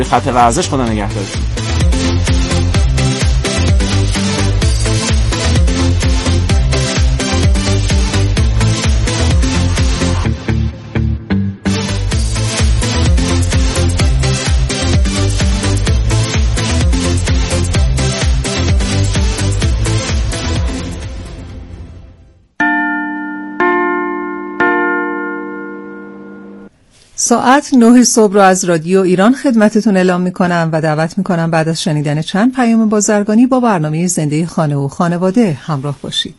خط ورزش. خدا نگهدارتون. ساعت 9 صبح رو از رادیو ایران خدمتتون اعلام میکنم و دعوت میکنم بعد از شنیدن چند پیام بازرگانی با برنامه زنده خانه و خانواده همراه باشید.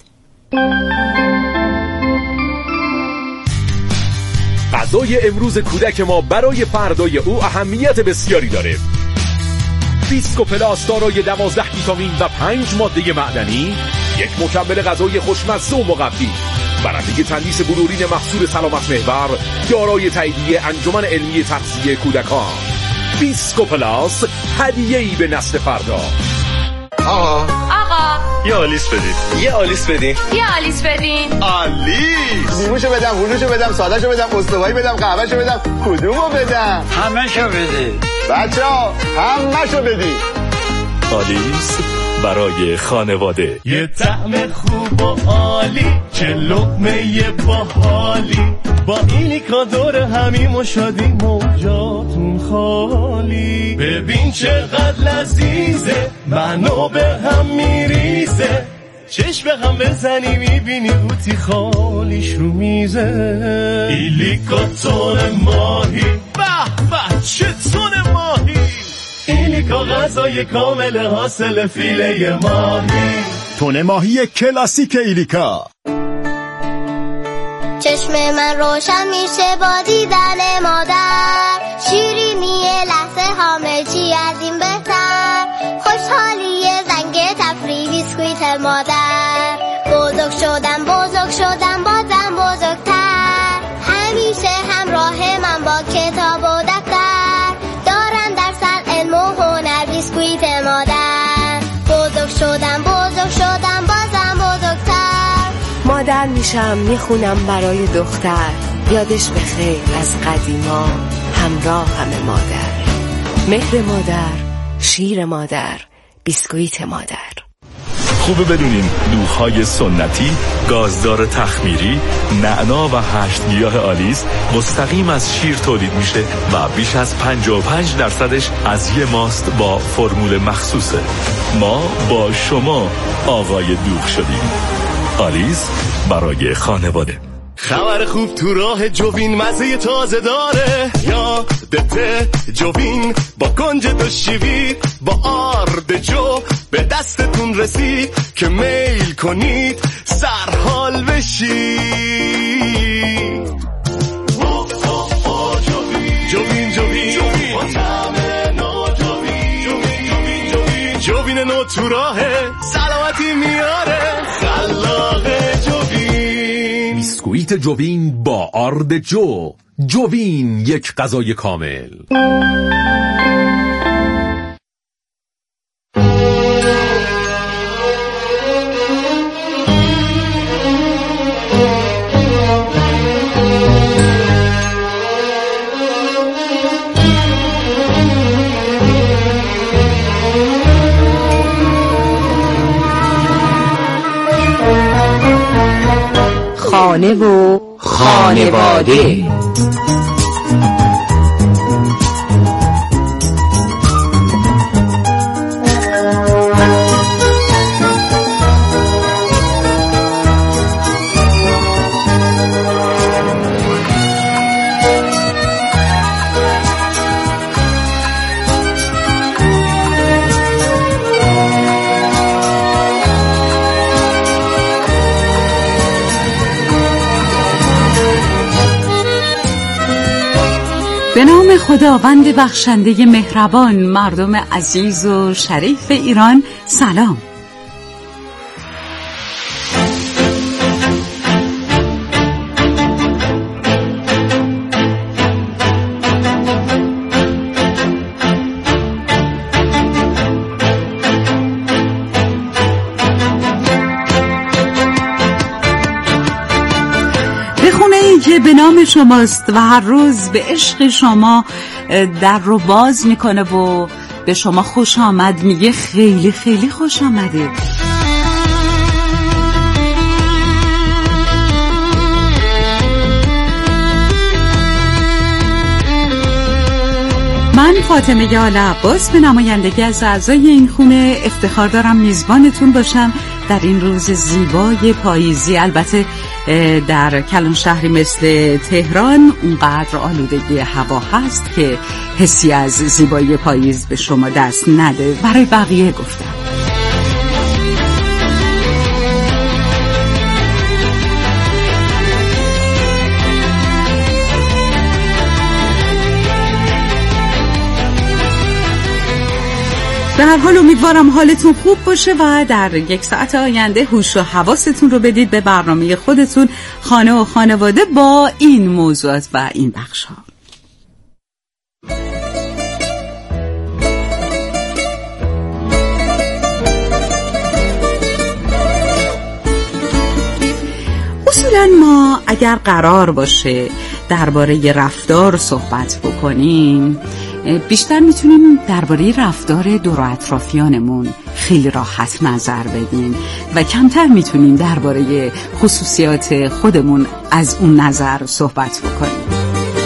غذای امروز کودک ما برای فردای او اهمیت بسیاری داره. بیسکو پلاس دارای 12 ویتامین و 5 ماده معدنی، یک مکمل غذایی خوشمزه و مقوی، برنده تندیس بلورین محصول سلامت محور، دارای تاییدیه انجمن علمی تغذیه کودکان. بیسکو پلاس، هدیه‌ای به نسل فردا. آقا یه آلیس بدید. یه آلیس بدین. یه آلیس بدین. آلیس. لیموشو بدم، هلوشو بدم، سادهشو بدم، استوایی بدم، قهوهشو بدم، کدومو بدم؟ همه‌شو بدید. بچه‌ها همه‌شو بدید. آلیس برای خانواده. یه طعم خوب و عالی، چه لقمه باحالی، با ایلیکا دور همیم و شادیم و جاتون خالی. ببین چقدر لذیذه، منو به هم میریزه، چشم به هم بزنی میبینی قوطی خالیش رو میزه. ایلیکا تون ماهی، به به چه تون ماهی، ایلیکا غذای کامل حاصل فیله ماهی. تون ماهی کلاسیک ایلیکا. چشم من روشن میشه با دیدن مادر، شیرینی لحظه حامل چی از این بهتر، خوشحالی زنگ تفریح بیسکویت مادر. بزرگ شدم بازم بزرگتر، همیشه همراه من با کتاب و دفتر، دارم در سر علم و هنر بیسکویت مادر. بزرگ شدم بازم بزرگتر، مادر میشم میخونم برای دختر، یادش بخیر از قدیما، همراه همه مادر، مهر مادر، شیر مادر، بیسکویت مادر. خوبه بدونین دوغ‌های سنتی، گازدار تخمیری، نعنا و 8 گیاه آلیس مستقیم از شیر تولید میشه و بیش از 55% از یه ماست با فرمول مخصوصه. ما با شما آقای دوغ شدیم. آلیس برای خانواده. خبر خوب تو راه جوین، مزه تازه داره، یادته جوین با کنج دو شیوی، با آرد جو به دستتون رسید که میل کنید سرحال بشید. جوین با طعم نو، جوین نو تو راهه، سلامتی میاره، خلاقه جوین. بیسکویت جوین با آرد جو. جوین، یک غذای کامل. خانه و خانواده. به نام خداوند بخشنده مهربان، مردم عزیز و شریف ایران، سلام. به نام شماست و هر روز به عشق شما در رو باز میکنه و به شما خوش آمد میگه. خیلی خیلی خوش آمده. من فاطمه آل عباس به نمایندگی از اعضای این خونه افتخار دارم میزبانتون باشم در این روز زیبای پاییزی. البته در کلان شهری مثل تهران اونقدر آلودگی هوا هست که حسی از زیبایی پاییز به شما دست نده. برای بقیه گفتم. به هر حال امیدوارم حالتون خوب باشه و در 1 ساعت آینده هوش و حواستون رو بدید به برنامه خودتون، خانه و خانواده، با این موضوعات و این بخش ها. اصولا ما اگر قرار باشه درباره رفتار صحبت بکنیم، بیشتر میتونیم درباره رفتار دور و اطرافیانمون خیلی راحت نظر بدیم و کمتر میتونیم درباره خصوصیات خودمون از اون نظر صحبت بکنیم.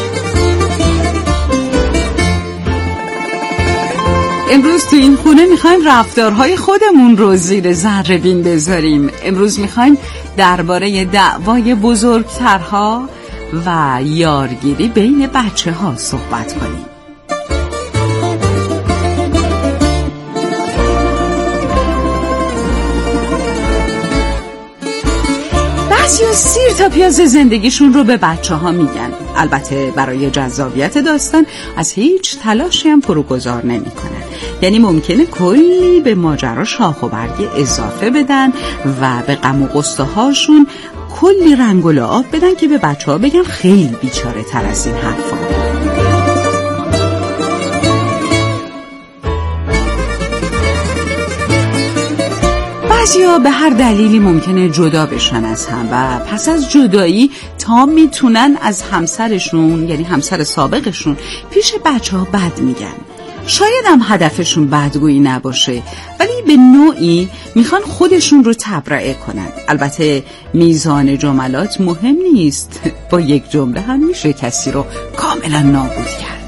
امروز تو این خونه میخوایم رفتارهای خودمون رو زیر ذره بین بذاریم. امروز میخوایم درباره دعوای بزرگترها و یارگیری بین بچه ها صحبت کنیم. بعضیا سیر تا پیاز زندگیشون رو به بچه ها میگن. البته برای جذابیت داستان از هیچ تلاشی هم فروگذار نمی کنن. یعنی ممکنه کلی به ماجرا شاخ و برگ اضافه بدن و به غم و غصه هاشون کلی رنگ و لعاب بدن که به بچه ها بگن خیلی بیچاره تر از این حرفا. بعضیا به هر دلیلی ممکنه جدا بشن از هم و پس از جدایی تا میتونن از همسرشون، یعنی همسر سابقشون، پیش بچه ها بد میگن. شاید هم هدفشون بدگویی نباشه، ولی به نوعی میخوان خودشون رو تبرئه کنن. البته میزان جملات مهم نیست، با یک جمله هم میشه کسی رو کاملا نابود کرد.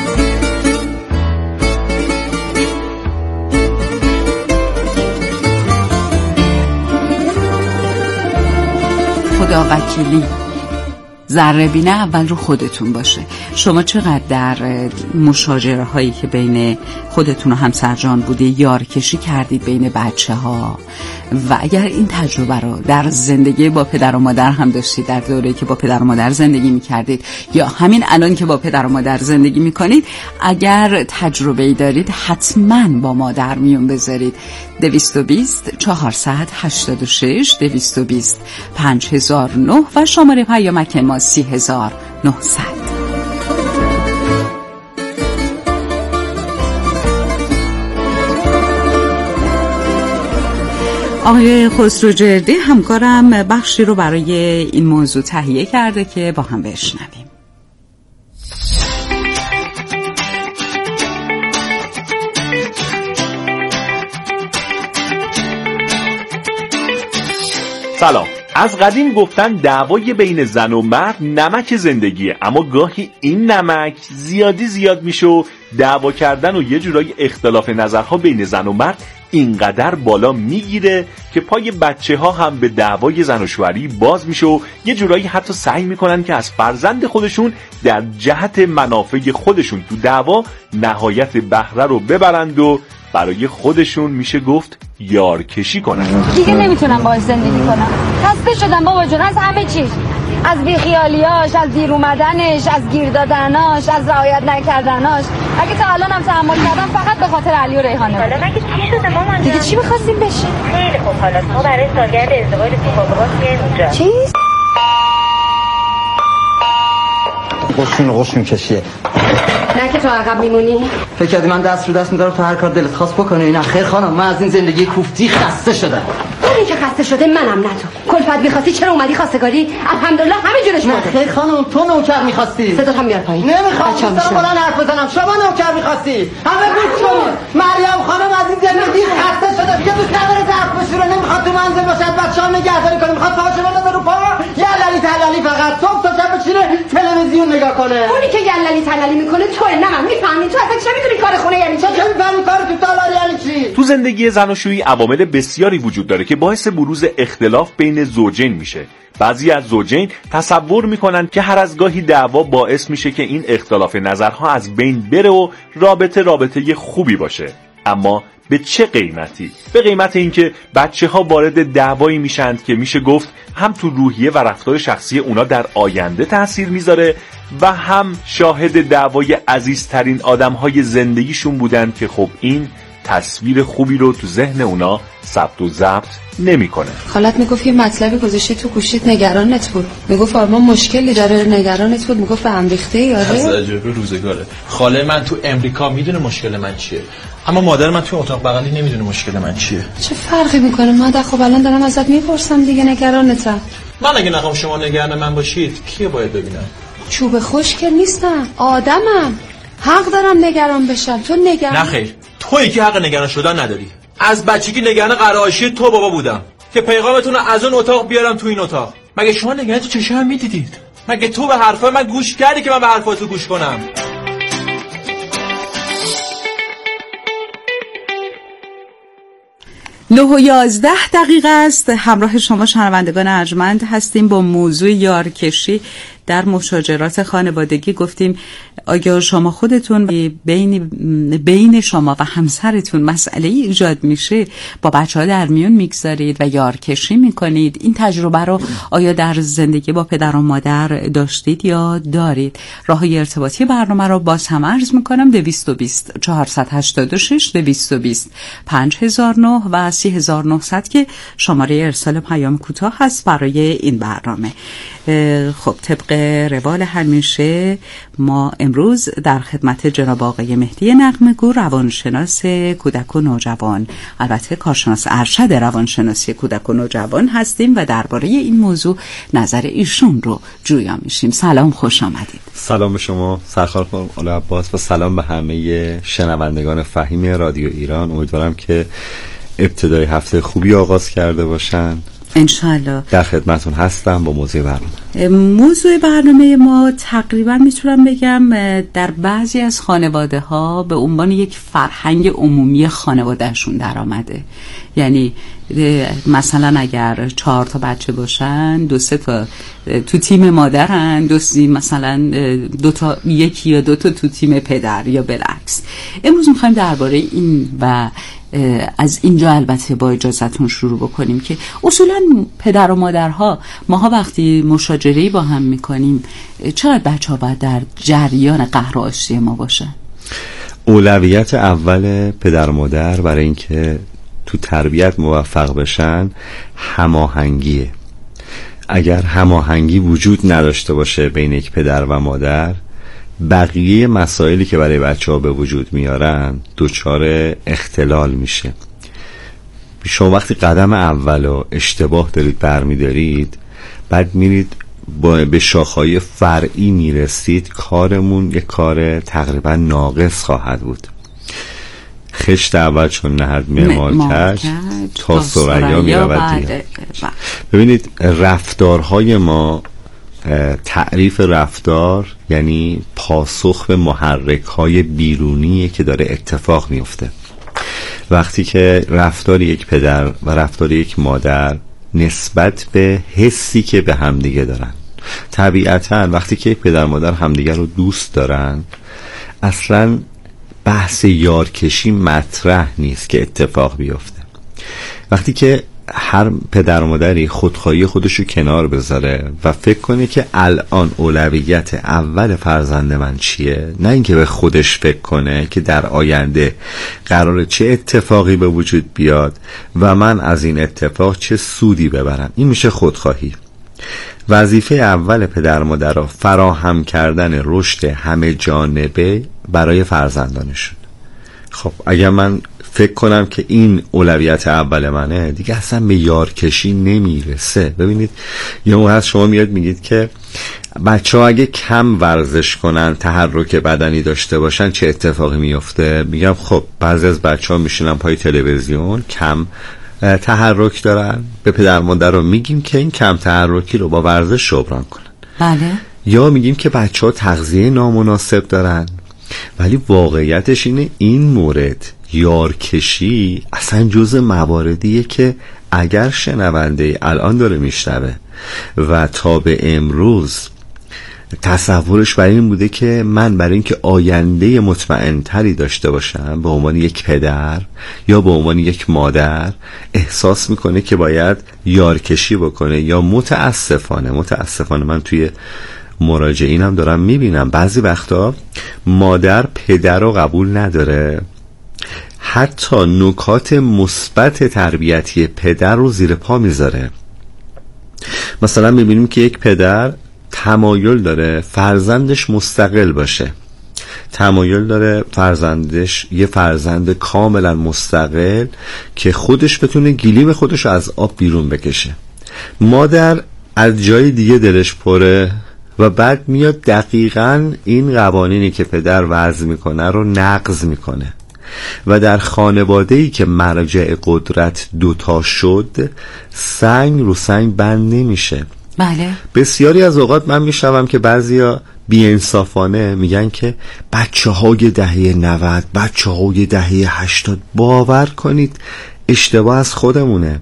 خدا وکیلی، ذره بینه اول رو خودتون باشه. شما چقدر در مشاجره هایی که بین خودتون و همسرجان بوده یار کشی کردید بین بچه ها؟ و اگر این تجربه رو در زندگی با پدر و مادر هم داشتید، در دوره‌ای که با پدر و مادر زندگی میکردید یا همین الان که با پدر و مادر زندگی میکنید، اگر تجربه‌ای دارید حتما با ما در میون بذارید. 220 486 220 5009 و شماره پیامک ما 3900. آقای خسروجردی همکارم بخشی رو برای این موضوع تهیه کرده که با هم بشنویم. سلام. از قدیم گفتن دعوای بین زن و مرد نمک زندگیه، اما گاهی این نمک زیاد میشه و دعوا کردن و یه جورایی اختلاف نظرها بین زن و مرد اینقدر بالا میگیره که پای بچه ها هم به دعوای زن و شوهری باز میشه و یه جورایی حتی سعی میکنن که از فرزند خودشون در جهت منافع خودشون تو دعوا نهایت بهره رو ببرند و برای خودشون میشه گفت یار کشی کنن. دیگه نمیتونم باهاش زندگی کنم. خسته شدم بابا جون از همه چیز، از بیخیالیاش، از دیر اومدنش، از گیر دادناش، از رعایت نکردناش. اگه تا الانم تحمل کردم فقط به خاطر علی و ریحانه. حالا مگه چی شده مامان؟ دیگه چی می‌خواستیم بشیم؟ خیلی خوب، حالا ما برای سالگرد ازدواج سوپاپاس میایم اونجا. چی؟ قشون کشیه. نه که تو عقب میمونی؟ فکر کردی من دست رو دست میذارم تو هر کار دلت خواست بکنی؟ نه خیر خانم، من از این زندگی کوفتی خسته شدم. زنی که خسته شده منم، نه تو. کلفت می‌خواستی چرا اومدی خواستگاری؟ الحمدلله همه جورش بوده. خیر خانم، تو نوکر می‌خواستی. صدات هم بیار پایین. نمی‌خوام سر بلند حرف بزنم. شما نوکر می‌خواستی. همه گوش کنید. مریم خانم از این زندگی خسته شده. دیگه دوست نداره ظرف بشوره، نمی‌خواد تو منزل باشه، بچه‌ها نگهداری کنه، می‌خواد پاهاشو بندازه رو پا. یللی تللی فقط صبح تا شب بشینه تلویزیون نگاه کنه. اونی که یللی تللی می‌کنه توئه، نه من. می‌فهمی تو اصلا چه می‌دونی کار خونه یعنی چی؟ چه می‌فهمی کار تو تالار یعنی چی؟ تو زندگی زناشویی عوامل بسیاری وجود داره که باعث بروز اختلاف بین زوجین میشه. بعضی از زوجین تصور میکنن که هر از گاهی دعوا باعث میشه که این اختلاف نظرها از بین بره و رابطه خوبی باشه. اما به چه قیمتی؟ به قیمت اینکه بچه‌ها وارد دعوایی میشن که میشه گفت هم تو روحیه و رفتار شخصی اونا در آینده تأثیر میذاره و هم شاهد دعوای عزیزترین آدم‌های زندگیشون بودن که خب این تصویر خوبی رو تو ذهن اونا ثبت و ضبط نمی‌کنه. خالت میگفت یه مطلبی گذاشته تو گوشیت، نگرانت بود. میگفت آرمان مشکلی داره، نگرانت بود. میگفت به هم ریخته یاره. از عجب روزگاره. خاله من تو امریکا میدونه مشکل من چیه، اما مادر من تو اتاق بغلی نمیدونه مشکل من چیه. چه فرقی میکنه مادر؟ خب الان دارم ازت میپرسم دیگه، نگرانتم. من اگه نخوام شما نگران من باشید کیه باید ببینم؟ چوب خشک نیستم، آدمم. حق دارم نگران بشم. تو نگران؟ نه خیر، تویی که حق نگران شدن نداری. از بچگی نگران قرائشی تو بابا بودم که پیغامتون رو از اون اتاق بیارم تو این اتاق. مگه شما نگران تو چشم میدیدید؟ مگه تو به حرفای من گوش کردی که من به حرفاتو گوش کنم؟ 9:11 است. همراه شما شنوندگان ارجمند هستیم با موضوع یارکشی در مشاجرات خانوادگی. گفتیم آیا شما خودتون بین شما و همسرتون مسئله ایجاد میشه، با بچه‌ها در میون میگذارید و یارکشی میکنید؟ این تجربه رو آیا در زندگی با پدر و مادر داشتید یا دارید؟ راههای ارتباطی برنامه رو باز هم عرض میکنم: 220 486 220 5009 و 3900 که شماره ارسال پیام کوتاه هست برای این برنامه. خب طبق روال همیشه ما امروز در خدمت جناب آقای مهدی نغمه‌گو، روانشناس کودک و نوجوان، البته کارشناس ارشد روانشناسی کودک و نوجوان هستیم و درباره این موضوع نظر ایشون رو جویا میشیم. سلام، خوش آمدید. سلام به شما سرکار خانم آل عباس و سلام به همه شنوندگان فهیم رادیو ایران. امیدوارم که ابتدای هفته خوبی آغاز کرده باشن. انشالله. در خدمتون هستم با موضوع برنامه. موضوع برنامه ما تقریبا میتونم بگم در بعضی از خانواده ها به عنوان یک فرهنگ عمومی خانوادهشون در آمده. یعنی مثلا اگر 4 تا بچه باشن، 2-3 تا تو تیم مادرن، مثلا 2 تا، 1 یا 2 تا تو تیم پدر یا بالعکس. امروز میخوایم درباره این و از اینجا البته با اجازهتون شروع بکنیم که اصولا پدر و مادرها، ماها وقتی مشاجره‌ای با هم میکنیم چقدر بچه‌ها باید در جریان قهر و آشتی ما باشن؟ اولویت اول پدر و مادر برای اینکه تو تربیت موفق بشن هماهنگیه. اگر هماهنگی وجود نداشته باشه بین یک پدر و مادر، بقیه مسائلی که برای بچه‌ها به وجود میارن دچار اختلال میشه. شما وقتی قدم اولو اشتباه دارید برمیدارید، بعد میرید به شاخه‌های فرعی میرسید، کارمون یک کار تقریبا ناقص خواهد بود. خشت اول چون نهد معمار کرد تا ثریا میرود دیگر. ببینید رفتارهای ما، تعریف رفتار یعنی پاسخ به محرک‌های بیرونیه که داره اتفاق میفته. وقتی که رفتار یک پدر و رفتار یک مادر نسبت به حسی که به همدیگه دارن، طبیعتاً وقتی که پدر مادر همدیگه رو دوست دارن، اصلاً بحث یارکشی مطرح نیست که اتفاق بیفته. وقتی که هر پدر و مادری خودخواهی خودشو کنار بذاره و فکر کنه که الان اولویت اول فرزند من چیه، نه اینکه به خودش فکر کنه که در آینده قراره چه اتفاقی به وجود بیاد و من از این اتفاق چه سودی ببرم، این میشه خودخواهی. وظیفه اول پدر و مادر فراهم کردن رشد همه جانبه برای فرزندانشون. خب اگر من فکر کنم که این اولویت اول منه، دیگه اصلا به یارکشی نمیرسه. ببینید یه موقع هست شما میاد میگید که بچه‌ها اگه کم ورزش کنن، تحرک بدنی داشته باشن چه اتفاقی میفته؟ میگم خب بعضی از بچه‌ها میشینن پای تلویزیون، کم تحرک دارن، به پدر مادر رو میگیم که این کم تحرکی رو با ورزش جبران کنن. بله. یا میگیم که بچه‌ها تغذیه نامناسب دارن، ولی واقعیتش اینه این مورد یارکشی اصلا جزء مواردیه که اگر شنونده الان داره میشنوه و تا به امروز تصورش برای این بوده که من برای اینکه آینده مطمئن تری داشته باشم به عنوان یک پدر یا به عنوان یک مادر احساس میکنه که باید یارکشی بکنه، یا متاسفانه من توی مراجعینم دارم میبینم بعضی وقتا مادر پدر رو قبول نداره، حتی نکات مثبت تربیتی پدر رو زیر پا میذاره. مثلا میبینیم که یک پدر تمایل داره فرزندش مستقل باشه، تمایل داره فرزندش یه فرزند کاملا مستقل که خودش بتونه گلیم خودش از آب بیرون بکشه. مادر از جای دیگه دلش پره و بعد میاد دقیقاً این قوانینی که پدر وضع میکنه رو نقض میکنه و در خانواده‌ای که مرجع قدرت دوتا شد سنگ رو سنگ بند نمیشه. بله. بسیاری از اوقات من میشنوم که بعضیا بی‌انصافانه میگن که بچه‌های دهه 90 بچه‌های دهه 80. باور کنید اشتباه از خودمونه.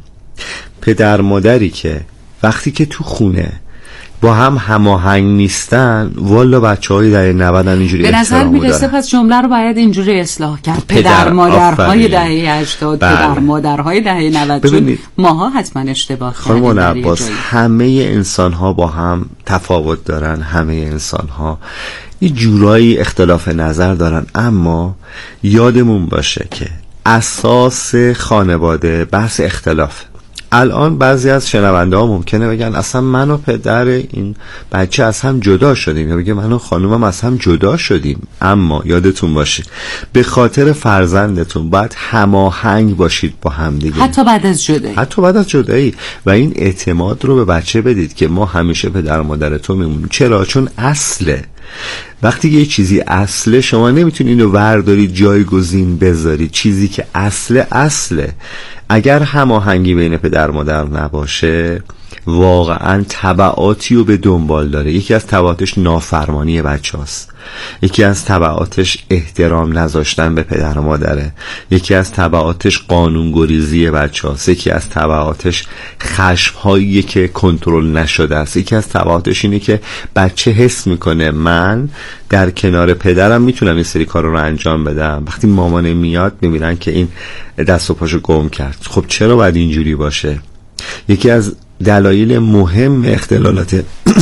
پدر مادری که وقتی که تو خونه با هم هماهنگ نیستن، والا بچه‌های دهه 90 اینجوری به نظر میرسه پس جمله رو باید اینجوری اصلاح کرد. پدر مادرهای دهه 80 پدر مادرهای دهه 90. ببینید ماها حتما اشتباه کردیم. خانم عباس همه انسان‌ها با هم تفاوت دارن، همه انسان‌ها یه جورایی اختلاف نظر دارن، اما یادمون باشه که اساس خانواده بحث اختلاف. الان بعضی از شنونده ها ممکنه بگن اصلا من و پدر این بچه از هم جدا شدیم، یا بگه من و خانومم از هم جدا شدیم. اما یادتون باشه به خاطر فرزندتون باید هماهنگ باشید با هم دیگه، حتی بعد از جدایی. و این اعتماد رو به بچه بدید که ما همیشه پدر مادر تو میمونیم. چرا؟ چون اصله. وقتی یه چیزی اصله شما نمیتونید اینو وردارید جایگزین بذارید. چیزی که اصله. اگر هماهنگی بین پدر مادر نباشه واقعا تبعاتی رو به دنبال داره. یکی از تبعاتش نافرمانی بچه هست، یکی از تبعاتش احترام نذاشتن به پدر مادره، یکی از تبعاتش قانونگریزی بچه هست، یکی از تبعاتش خشمهایی که کنترل نشده است، یکی از تبعاتش اینه که بچه حس میکنه من در کنار پدرم میتونم این سری کار رو انجام بدم. وقتی مامانه میاد میبینن که این دست و پاشو گم کرد. خب چرا باید اینجوری باشه؟ یکی از دلایل مهم اختلالات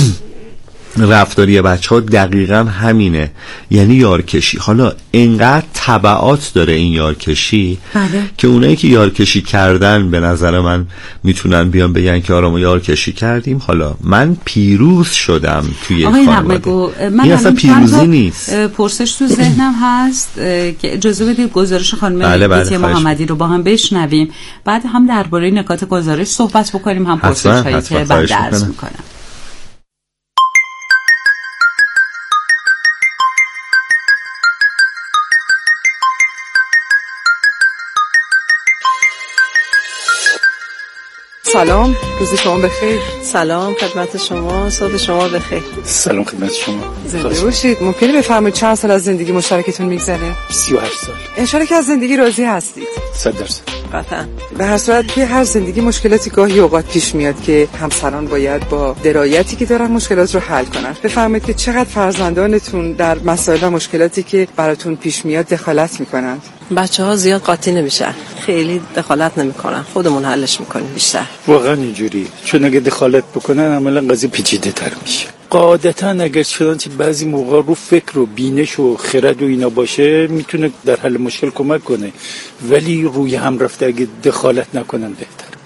رفتاری بچه ها دقیقا همینه، یعنی یارکشی. حالا انقدر تبعات داره این یارکشی که اونایی که یارکشی کردن به نظر من میتونن بیان بگن که آره ما یارکشی کردیم، حالا من پیروز شدم توی خانواده. این اصلا پیروزی نیست. پرسش تو ذهنم هست که اجازه بدید گزارش خانم بیتی محمدی رو با هم بشنویم، بعد هم درباره نکات گزارش صحبت بکنیم، هم پرسش هایی که بعد درس میکنم. سلام، روز شما بخیر. سلام خدمت شما، صبح شما بخیر. سلام خدمت شما. زنده باشید. ممکنه بفرمایید چند سال از زندگی مشترکتون میگذره؟ 38 سال. انشالله که از زندگی راضی هستید. 100%. قطعاً. به هر صورت که هر زندگی مشکلاتی گاهی اوقات پیش میاد که همسران باید با درایتی که دارن مشکلات رو حل کنن. بفرمایید که چقدر فرزندانتون در مسائل و مشکلاتی که براتون پیش میاد دخالت میکنن؟ بچه‌ها زیاد قاطی نمیشن، خیلی دخالت نمیکنن، خودمون حلش میکنیم بیشتر. واقعا اینجوری، چون اگه دخالت بکنن عملا قضیه پیچیده تر میشه. قاعدتا اگر چنانچه بعضی موقع رو فکر و بینش و خرد و اینا باشه میتونه در حل مشکل کمک کنه، ولی روی هم رفته اگه دخالت نکنن بهتر.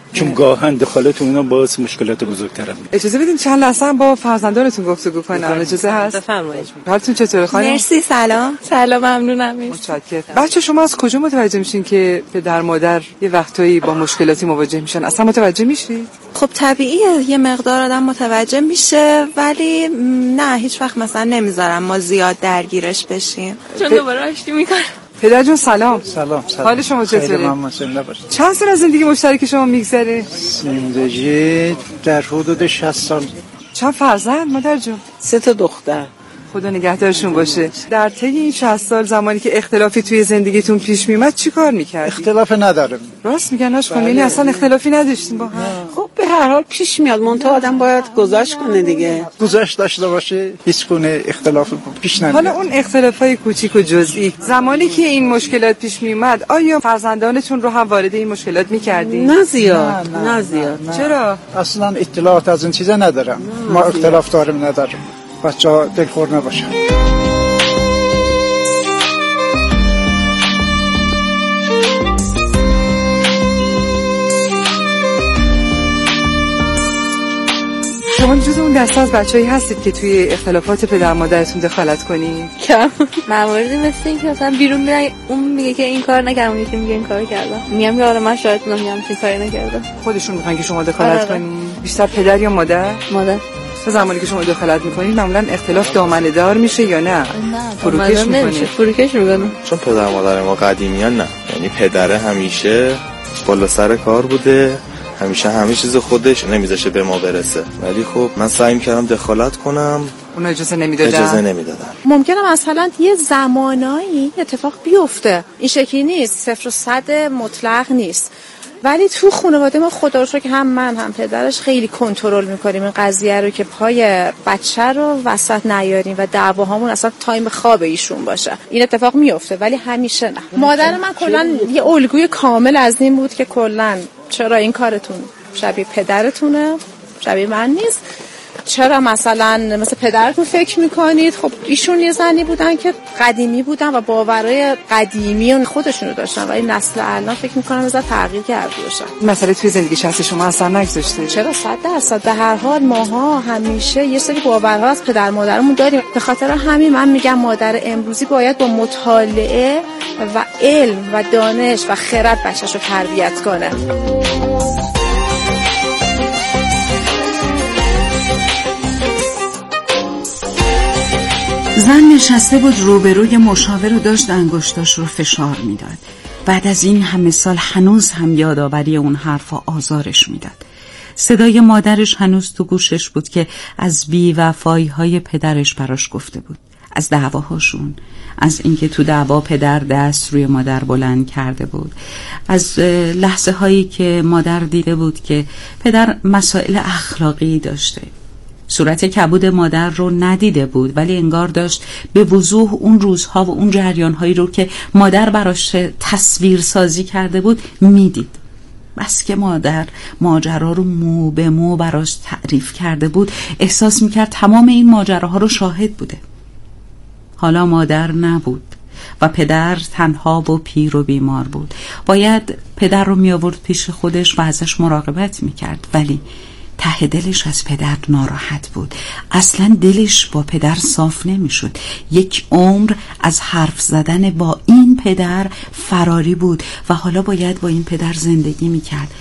چون گاهن دخالت اونا باعث مشکلات بزرگتر میشه. اجازه بدین چند لحظه هم با فرزندانتون گفتگو کنم. اجازه هست؟ بفرمایید. حالتون چطوره خانم؟ مرسی. سلام ممنونم. متشکرم. بچه شما از کجا متوجه میشین که پدر مادر یه وقتایی با مشکلاتی مواجه میشن؟ اصلا متوجه میشید؟ خب طبیعیه یه مقدار آدم متوجه میشه، ولی نه هیچ وقت مثلا نمیذارم ما زیاد درگیرش بشیم چون دوباره آشتی میکنم. پدر جون سلام. سلام. حال شما چطوره؟ خیلی ممنون. چند سال از زندگی مشترک شما میگذره؟ زندگی در حدود 60 سال. چند فرزند مادر جون؟ 3 تا دختر. خدا نگهدارشون باشه. در طی این 60 سال زمانی که اختلافی توی زندگیتون پیش میومد چی کار میکردی؟ اختلاف ندارم. راست میگن آشقان؟ یعنی اصلا اختلافی نداشتین با هم؟ خب به هر حال پیش میاد، منتها آدم باید گذشت کنه دیگه. گذشت داشته باشه، هیچ گونه اختلاف پیش نمیاد. حالا اون اختلافای کوچیک و جزئی زمانی که این مشکلات پیش میومد آیا فرزندانتون رو هم وارد این مشکلات میکردین؟ نه زیاد. نه زیاد. چرا؟ اصلا اطلاعات از این چیزا ندارم. ما اختلاف داریم ندارم. بچه‌ها دلخور نباشن. شما جزو اون دسته از بچه‌ای هستید که توی اختلافات پدر مادرتون دخالت کنید؟ کم. مواردی مثل این که مثلا بیرون میرن اون میگه که این کار نکردم، اون یکی میگه این کارو کردم. میگم که آره من شاید میگم این کاری نکردم. خودشون میگن که شما دخالت کنید. بیشتر پدر یا مادر؟ مادر. زمانی که شما دخالت میکنید معمولا اختلاف دامنه دار میشه یا نه؟ فروکش میکنید؟ فروکش میکنم. چون پدر مادر ما قدیمیان نه، یعنی پدره همیشه بالا سر کار بوده، همیشه همه چیز خودش نمیذاشه به ما برسه، ولی خب من سعی میکردم دخالت کنم، اون اجازه نمیدادن. ممکنه مثلا یه زمانایی اتفاق بیفته، این شکلی نیست، 0 و 100 مطلق نیست، ولی تو خانواده ما خدا رو شکر که هم من هم پدرش خیلی کنترل میکنیم این قضیه رو که پای بچه رو وسط نیاریم و دعواهامون اصلا تایم خواب ایشون باشه. این اتفاق میفته ولی همیشه نه. مادر من کلا یه الگوی کامل از این بود که کلا چرا این کارتون شبیه پدرتونه، شبیه من نیست، چرا مثلا مثل پدرتون فکر میکنید. خب ایشون یه زنی بودن که قدیمی بودن و باورهای قدیمی خودشونو داشتن، ولی نسل الان فکر میکنم از تغییر کرده باشه. مسئله توی زندگی شخصی شما اصلا نگذاشته؟ چرا 100%. به هر حال ماها همیشه یه سری باورها از پدر مادرمون داریم. به خاطر همین من میگم مادر امروزی باید با مطالعه و علم و دانش و خرد بچه‌شو تربیت کنه. زن نشسته بود روبروی مشاور و داشت انگشتاش رو فشار میداد. بعد از این همه سال هنوز هم یادآوری اون حرفا آزارش میداد. صدای مادرش هنوز تو گوشش بود که از بی‌وفایی‌های پدرش براش گفته بود، از دعواهاشون، از اینکه تو دعوا پدر دست روی مادر بلند کرده بود، از لحظه هایی که مادر دیده بود که پدر مسائل اخلاقی داشته. صورت کبود مادر رو ندیده بود، ولی انگار داشت به وضوح اون روزها و اون جریانهایی رو که مادر براش تصویر سازی کرده بود میدید. بس که مادر ماجرا رو مو به مو براش تعریف کرده بود، احساس میکرد تمام این ماجراها رو شاهد بوده. حالا مادر نبود و پدر تنها و پیر و بیمار بود. باید پدر رو می آورد پیش خودش و ازش مراقبت میکرد، ولی ته دلش از پدر ناراحت بود. اصلا دلش با پدر صاف نمیشد. 1 عمر از حرف زدن با این پدر فراری بود و حالا باید با این پدر زندگی میکرد.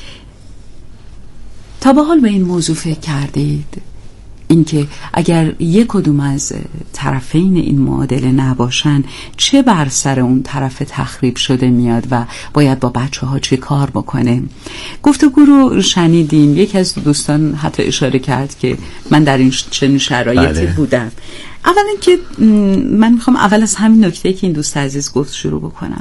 تا به حال به این موضوع فکر کردید؟ اینکه اگر یک کدوم از طرفین این معادله نباشن، چه بر سر اون طرف تخریب شده میاد و باید با بچه ها چه کار بکنه؟ گفتگو رو شنیدیم. یکی از دوستان حتی اشاره کرد که من در این چنین شرایطی بودم. اولا که من میخوام اول از همین نکته که این دوست عزیز گفت شروع بکنم.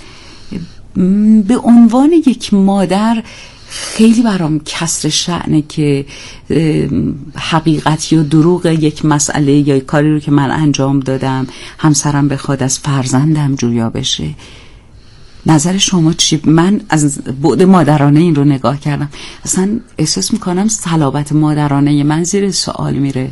به عنوان یک مادر خیلی برام کسر شأنه که حقیقت یا دروغ یک مسئله یا کاری رو که من انجام دادم همسرم بخواد از فرزندم جویا بشه. نظر شما چی؟ من از بعد مادرانه این رو نگاه کردم، اصلا احساس میکنم صلابت مادرانه من زیر سوال میره.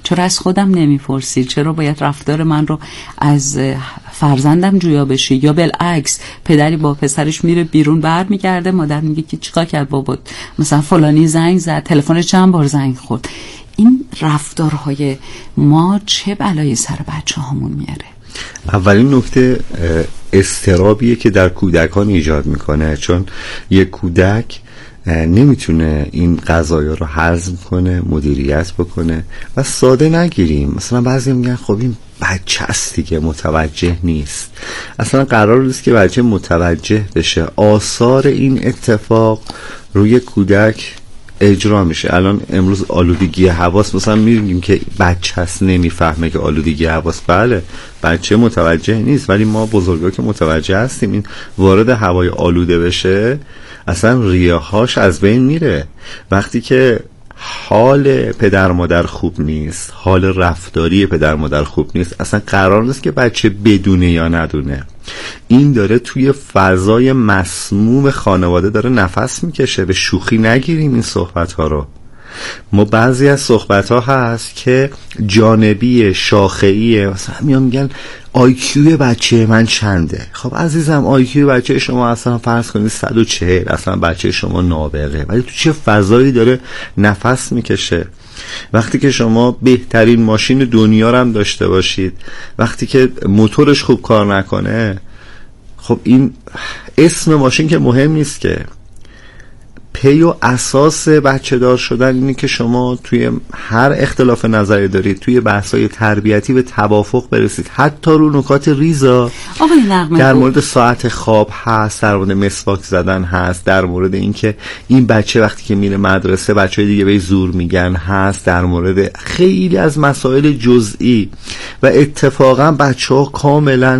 چرا از خودم نمیپرسید؟ چرا باید رفتار من رو از فرزندم جویا بشه؟ یا بالعکس پدری با پسرش میره بیرون برمیگرده، مادر میگه که چیکار کرد بابا، مثلا فلانی زنگ زد، تلفن چند بار زنگ خورد. این رفتارهای ما چه بلایی سر بچه‌هامون میاره؟ اولین نکته اضطرابیه که در کودکان ایجاد میکنه، چون یک کودک نمیتونه این قضایا رو هضم کنه، مدیریت بکنه و ساده نگیریم. مثلا بعضی میگن خب این بچه است دیگه، متوجه نیست. اصلا قرار نیست که بچه متوجه بشه. آثار این اتفاق روی کودک اجرا میشه. الان امروز آلودگی حواس، مثلا میگیم که بچه هست نمیفهمه که آلودگی حواس، بله بچه متوجه نیست، ولی ما بزرگا که متوجه هستیم. این وارد هوای آلوده بشه اصلا ریه‌هاش از بین میره. وقتی که حال پدر مادر خوب نیست، حال رفتاری پدر مادر خوب نیست، اصلا قرار نیست که بچه بدونه یا ندونه. این داره توی فضای مسموم خانواده داره نفس میکشه. به شوخی نگیریم این صحبت ها رو. ما بعضی از صحبت ها هست که جانبی، شاخه‌ایه. مثلا میگن آیکیو بچه من چنده. خب عزیزم آیکیو بچه شما اصلا فرض کنید 140، اصلا بچه شما نابغه، ولی تو چه فضایی داره نفس میکشه. وقتی که شما بهترین ماشین دنیا رو هم داشته باشید، وقتی که موتورش خوب کار نکنه، خب این اسم ماشین که مهم نیست که. پی و اساس بچه دار شدن اینه که شما توی هر اختلاف نظری دارید، توی بحث‌های تربیتی به توافق برسید، حتی رو نکات ریزا. در مورد ساعت خواب هست، در مورد مسواک زدن هست، در مورد اینکه این بچه وقتی که میره مدرسه بچه‌های دیگه به زور میگن هست، در مورد خیلی از مسائل جزئی. و اتفاقا بچه‌ها کاملا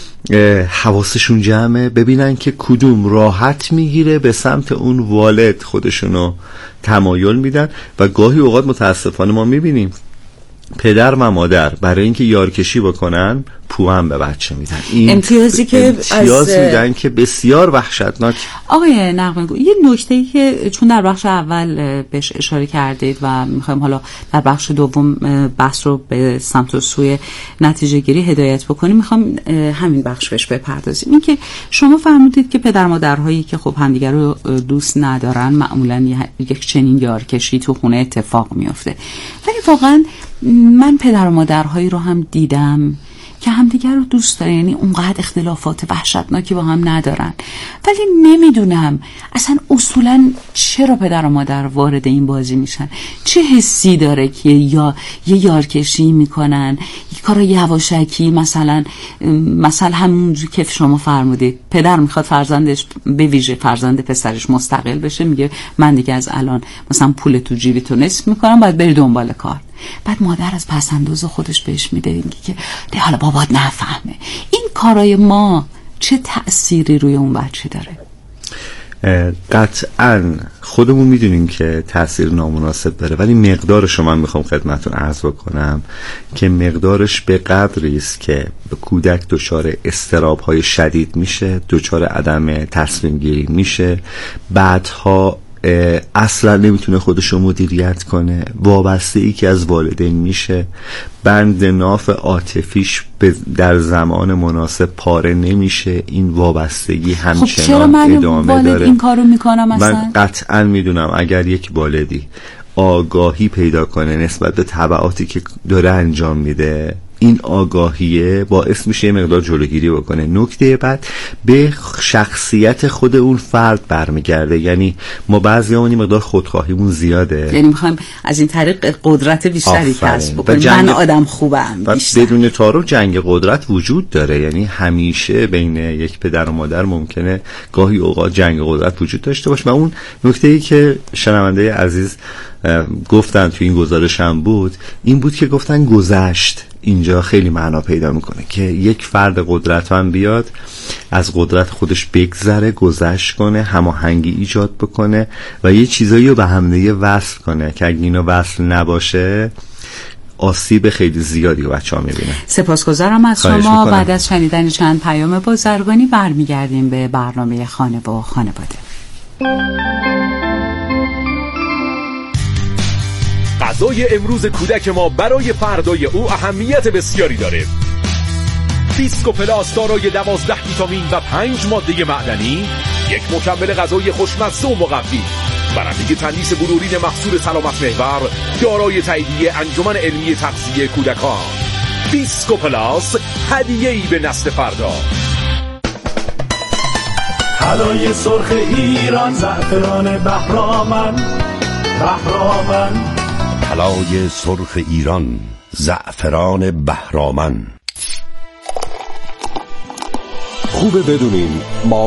حواسشون جمعه، ببینن که کدوم راحت میگیره، به سمت اون والد خودشونو تمایل میدن. و گاهی اوقات متاسفانه ما میبینیم پدر و مادر برای اینکه یارکشی بکنن پوان به بچه میدن. این امتیازی که امتیاز میدن که بسیار وحشتناک. آقای نغمه‌گو، یه نکته‌ای که چون در بخش اول بهش اشاره کردید و میخوایم حالا در بخش دوم بحث رو به سمت و سوی نتیجه گیری هدایت بکنیم، میخوام همین بخش بهش بپردازیم. این که شما فرمودید که پدر مادرهایی که خب همدیگر رو دوست ندارن معمولا یک چنین یارکشی تو خونه اتفاق میفته. ولی واقعا من پدر و مادرهایی رو هم دیدم که همدیگر رو دوست دارن، یعنی اونقدر اختلافات وحشتناکی با هم ندارن، ولی نمیدونم اصلا اصولا چرا پدر و مادر وارد این بازی میشن. چه حسی داره که یا یه یارکشی میکنن، یه کار یواشکی، مثلا همونجور که شما فرمودید پدر میخواد فرزندش، به ویژه فرزند پسرش مستقل بشه، میگه من دیگه از الان مثلا پول تو جیبی تو نصف میکنم، باید بری دنبال کار. بعد مادر از پسندوز خودش بهش میده، میگه که حالا بابات نفهمه. این کارای ما چه تأثیری روی اون بچه داره؟ قطعا خودمون میدونیم که تأثیر نامناسب داره، ولی مقدارش رو من میخوام خدمتون عرض بکنم که مقدارش به قدری است که به کودک دچار اضطراب‌های شدید میشه، دچار عدم تصمیم گیری میشه، بعدها اصلا نمیتونه خودشو مدیریت کنه، وابسته ای که از والدین میشه، بند ناف عاطفیش در زمان مناسب پاره نمیشه، این وابستگی همچنان ادامه داره. این کارو میکنم من قطعا میدونم اگر یک والدی آگاهی پیدا کنه نسبت به تبعاتی که داره انجام میده، این آگاهیه باعث میشه یه مقدار جلوگیری بکنه. نکته بعد به شخصیت خود اون فرد برمیگرده. یعنی ما بعضیامون این مقدار خودخواهیمون زیاده، یعنی میخوایم از این طریق قدرت بیشتری کسب بکنیم. من آدم خوبم بیشتر. بدون تعارف جنگ قدرت وجود داره، یعنی همیشه بین یک پدر و مادر ممکنه گاهی اوقات جنگ قدرت وجود داشته باشه. و اون نکته‌ای که شنونده عزیز گفتن تو این گزارش هم بود، این بود که گفتن گذشت. اینجا خیلی معنا پیدا میکنه که یک فرد قدرتمند بیاد از قدرت خودش بگذره، گذشت کنه، هماهنگی ایجاد بکنه و یه چیزایی رو به همدیگه وصل کنه که اگه اینا وصل نباشه آسیب خیلی زیادی رو بچه‌ها می‌بینن. سپاسگزارم از شما. بعد از شنیدن چند پیام بازرگانی برمیگردیم به برنامه خانه و خانواده. غذای امروز کودک ما برای فردای او اهمیت بسیاری داره. بیسکو پلاس دارای 12 ویتامین و 5 ماده معدنی، یک مکمل غذایی خوشمزه و مقوی، برنده تندیس بلورین محصول سلامت محور، دارای تاییدیه انجمن علمی تغذیه کودکان. بیسکو پلاس، هدیه‌ای به نسل فردا. طلای سرخ ایران، زعفران بهرامن، طلای سرخ ایران، زعفران بهرامن. خوبه بدونین ما